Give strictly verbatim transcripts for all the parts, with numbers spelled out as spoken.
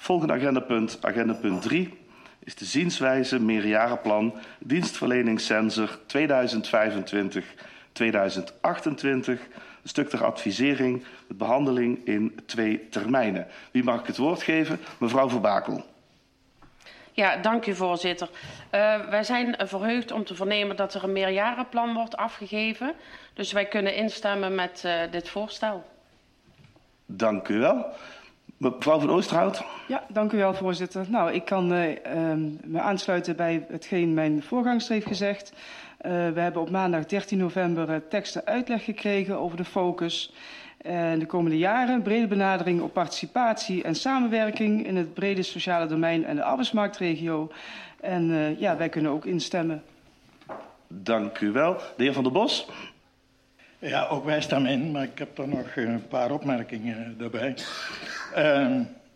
Volgende agendapunt, agendapunt drie, is de zienswijze meerjarenplan dienstverlening Sensor tweeduizend vijfentwintig tot tweeduizend achtentwintig. Een stuk ter advisering met behandeling in twee termijnen. Wie mag ik het woord geven? Mevrouw Verbakel. Ja, dank u voorzitter. Uh, wij zijn verheugd om te vernemen dat er een meerjarenplan wordt afgegeven. Dus wij kunnen instemmen met uh, dit voorstel. Dank u wel. Mevrouw van Oosterhout. Ja, dank u wel, voorzitter. Nou, ik kan uh, um, me aansluiten bij hetgeen mijn voorgangster heeft gezegd. Uh, we hebben op maandag dertien november uh, tekst en uitleg gekregen over de focus. En de komende jaren brede benadering op participatie en samenwerking in het brede sociale domein en de arbeidsmarktregio. En uh, ja, wij kunnen ook instemmen. Dank u wel. De heer Van der Bos. Ja, ook wij stemmen in, maar ik heb er nog een paar opmerkingen daarbij. Uh,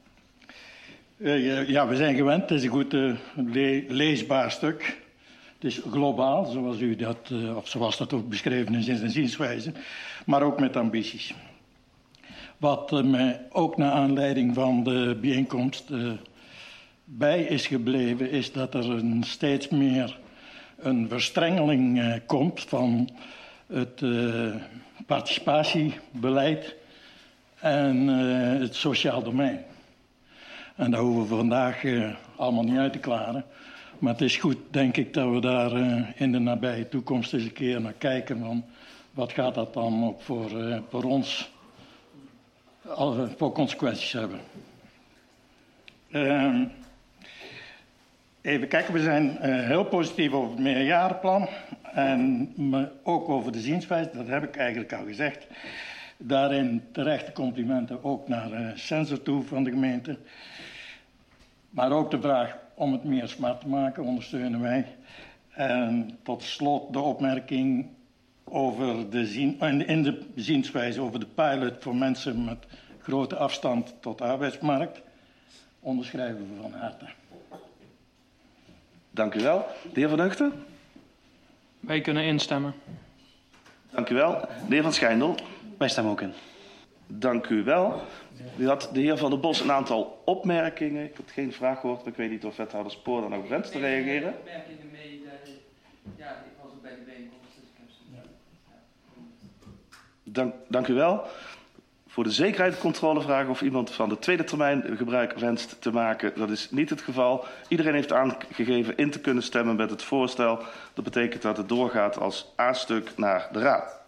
uh, ja, we zijn gewend. Het is een goed uh, le leesbaar stuk. Het is globaal, zoals u dat, uh, of zoals dat ook beschreven is in zijn zienswijze, maar ook met ambities. Wat uh, mij ook naar aanleiding van de bijeenkomst uh, bij is gebleven, is dat er een steeds meer een verstrengeling uh, komt van het uh, participatiebeleid en uh, het sociaal domein. En daar hoeven we vandaag uh, allemaal niet uit te klaren. Maar het is goed, denk ik, dat we daar uh, in de nabije toekomst eens een keer naar kijken. Van wat gaat dat dan ook voor, uh, voor ons, uh, voor consequenties hebben. Uh, even kijken, we zijn uh, heel positief over het meerjarenplan. En ook over de zienswijze, dat heb ik eigenlijk al gezegd. Daarin terechte complimenten ook naar uh, Sensor toe van de gemeente. Maar ook de vraag om het meer smart te maken, ondersteunen wij. En tot slot de opmerking over de zien, in de zienswijze over de pilot voor mensen met grote afstand tot de arbeidsmarkt. Onderschrijven we van harte. Dank u wel. De heer Van Hugten. Wij kunnen instemmen. Dank u wel. De heer Van Schijndel. Wij stemmen ook in. Dank u wel. U had de heer Van der Bos een aantal opmerkingen. Ik heb geen vraag gehoord, maar ik weet niet of wethouder Spoor dan ook wenst te reageren. Opmerkingen mee. Ja, ik was ook bij de bijeenkomst, dus ik heb ze. Dank, dank u wel. Voor de zekerheid controle vragen of iemand van de tweede termijn gebruik wenst te maken. Dat is niet het geval. Iedereen heeft aangegeven in te kunnen stemmen met het voorstel. Dat betekent dat het doorgaat als A-stuk naar de Raad.